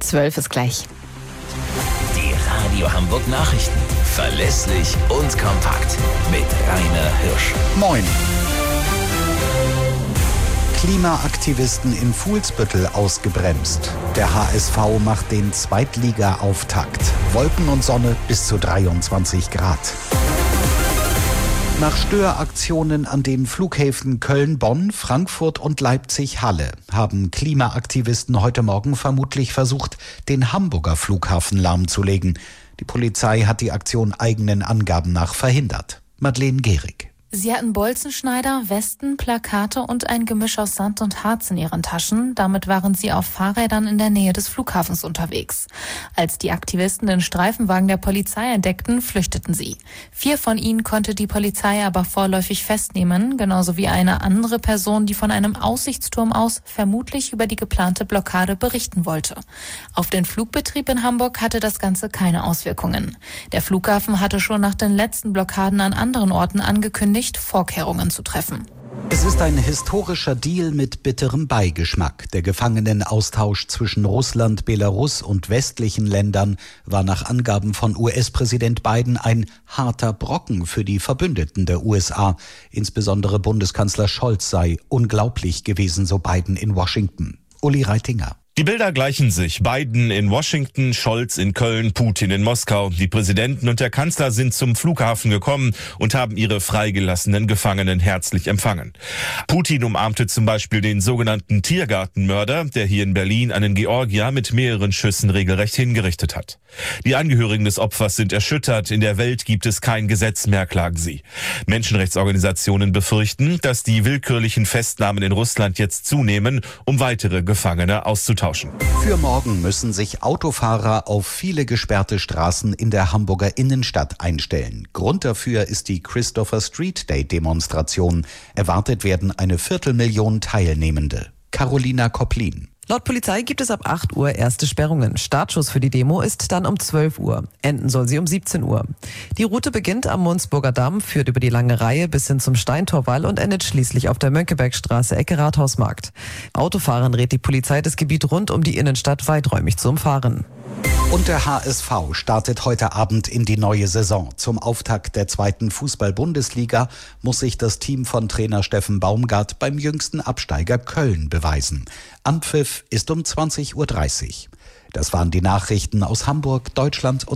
12 ist gleich. Die Radio Hamburg Nachrichten. Verlässlich und kompakt. Mit Rainer Hirsch. Moin. Klimaaktivisten in Fuhlsbüttel ausgebremst. Der HSV macht den Zweitliga-Auftakt. Wolken und Sonne bis zu 23 Grad. Nach Störaktionen an den Flughäfen Köln, Bonn, Frankfurt und Leipzig-Halle haben Klimaaktivisten heute Morgen vermutlich versucht, den Hamburger Flughafen lahmzulegen. Die Polizei hat die Aktion eigenen Angaben nach verhindert. Madeleine Gehrig. Sie hatten Bolzenschneider, Westen, Plakate und ein Gemisch aus Sand und Harz in ihren Taschen. Damit waren sie auf Fahrrädern in der Nähe des Flughafens unterwegs. Als die Aktivisten den Streifenwagen der Polizei entdeckten, flüchteten sie. 4 von ihnen konnte die Polizei aber vorläufig festnehmen, genauso wie eine andere Person, die von einem Aussichtsturm aus vermutlich über die geplante Blockade berichten wollte. Auf den Flugbetrieb in Hamburg hatte das Ganze keine Auswirkungen. Der Flughafen hatte schon nach den letzten Blockaden an anderen Orten angekündigt, Vorkehrungen zu treffen. Es ist ein historischer Deal mit bitterem Beigeschmack. Der Gefangenenaustausch zwischen Russland, Belarus und westlichen Ländern war nach Angaben von US-Präsident Biden ein harter Brocken für die Verbündeten der USA. Insbesondere Bundeskanzler Scholz sei unglaublich gewesen, so Biden in Washington. Uli Reitinger. Die Bilder gleichen sich. Biden in Washington, Scholz in Köln, Putin in Moskau. Die Präsidenten und der Kanzler sind zum Flughafen gekommen und haben ihre freigelassenen Gefangenen herzlich empfangen. Putin umarmte zum Beispiel den sogenannten Tiergartenmörder, der hier in Berlin einen Georgier mit mehreren Schüssen regelrecht hingerichtet hat. Die Angehörigen des Opfers sind erschüttert. In der Welt gibt es kein Gesetz mehr, klagen sie. Menschenrechtsorganisationen befürchten, dass die willkürlichen Festnahmen in Russland jetzt zunehmen, um weitere Gefangene auszutauschen. Für morgen müssen sich Autofahrer auf viele gesperrte Straßen in der Hamburger Innenstadt einstellen. Grund dafür ist die Christopher Street Day Demonstration. Erwartet werden 250.000 Teilnehmende. Carolina Kopplin. Laut Polizei gibt es ab 8 Uhr erste Sperrungen. Startschuss für die Demo ist dann um 12 Uhr. Enden soll sie um 17 Uhr. Die Route beginnt am Mundsburger Damm, führt über die Lange Reihe bis hin zum Steintorwall und endet schließlich auf der Mönckebergstraße, Ecke Rathausmarkt. Autofahrern rät die Polizei, das Gebiet rund um die Innenstadt weiträumig zu umfahren. Und der HSV startet heute Abend in die neue Saison. Zum Auftakt der 2. Fußball-Bundesliga muss sich das Team von Trainer Steffen Baumgart beim jüngsten Absteiger Köln beweisen. Anpfiff ist um 20.30 Uhr. Das waren die Nachrichten aus Hamburg, Deutschland und